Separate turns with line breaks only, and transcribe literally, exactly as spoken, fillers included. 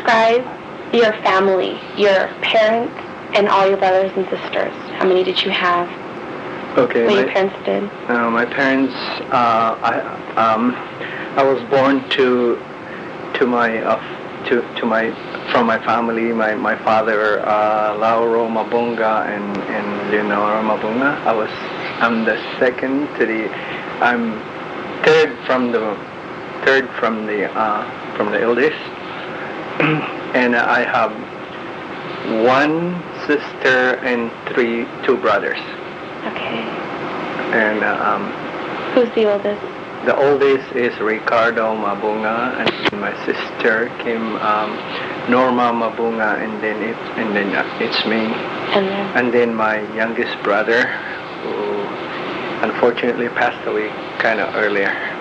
describe your family, your parents, and all your brothers and sisters. How many did you have?
Okay.
What
my,
your parents did?
Uh, my parents, uh, I, um, I was born to, to my, uh, to, to my, from my family. My, my father, uh, Lauro Mabunga and, and Leonora Mabunga. I was, I'm the second to the, I'm third from the, third from the, uh, from the eldest, and I have one sister and three, two brothers.
Okay.
And uh, um,
who's the oldest?
The oldest is Ricardo Mabunga, and my sister came um, Norma Mabunga, and then it, and then uh, it's me,
and then
and then my youngest brother, who unfortunately passed away kind of earlier.